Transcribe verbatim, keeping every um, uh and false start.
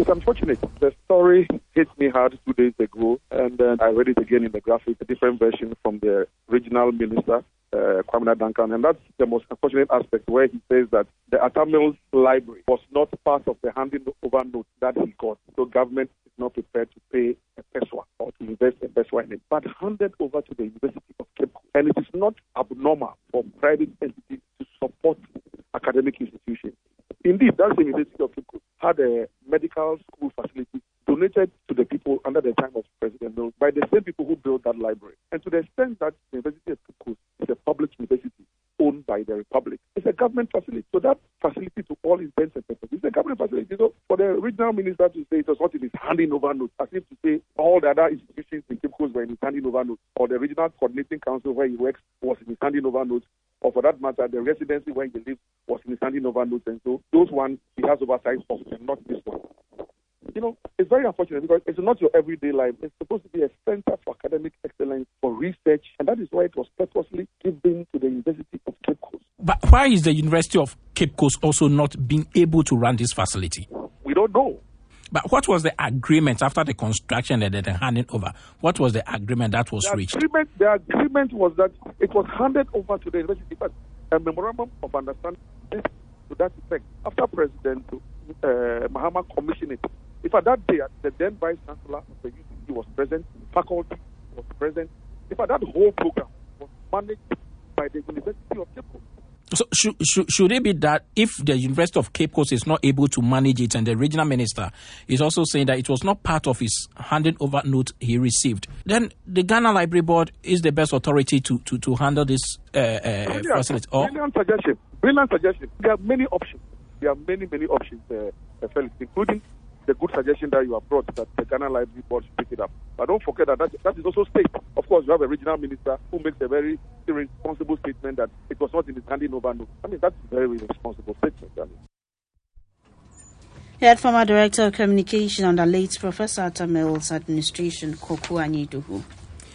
It's unfortunate. The story hit me hard two days ago, and then I read it again in the graphic, a different version from the regional minister, uh, Kwame Duncan, and that's the most unfortunate aspect, where he says that the Atamils library was not part of the handing over note that he got. So government is not prepared to pay a peswa or to invest a peswa in it, but handed over to the University of Cape Coast. And it is not abnormal for private entities to support academic institutions. Indeed, that same University of Cape Coast had a medical school facility donated to the people under the time of President Mills by the same people who built that library. And to the extent that the University of Cape Coast is a public university owned by the Republic, it's a government facility. So that facility, to all intents and purposes, is a government facility. So for the regional minister to say it was not in his handing over notes, as if to say all the other institutions in Cape Coast were in his handing over notes, or the regional coordinating council where he works was in his handing over notes, or for that matter, the residency where he lives was in his handing over notes, and so those ones he has oversight of, and not this one. You know, it's very unfortunate because it's not your everyday life. It's supposed to be a center for academic excellence, for research, and that is why it was purposely given to the University of Cape Coast. But why is the University of Cape Coast also not being able to run this facility? We don't know. But what was the agreement after the construction and the handing over? What was the agreement that was the reached? Agreement, the agreement was that it was handed over to the university, but a memorandum of understanding to that effect after President uh, Mahama commissioned it. If at that day the then Vice Chancellor of the U C C was present, faculty was present, if at that whole program was managed by the University of Cape Coast. So should, should, should it be that if the University of Cape Coast is not able to manage it, and the regional minister is also saying that it was not part of his handing over note he received, then the Ghana Library Board is the best authority to, to, to handle this uh, uh, facility? Oh. Brilliant suggestion. Brilliant suggestion. There are many options. There are many, many options, uh, Felix, including the good suggestion that you have brought, that the Ghana Library Board should pick it up. But don't forget that that, that is also state. Of course, you have a regional minister who makes a very irresponsible statement that it was not in his handing over note. I mean, that's a very irresponsible statement. I mean. He had former Director of Communication under late Professor Atamils' administration, Koku Anyiduhu.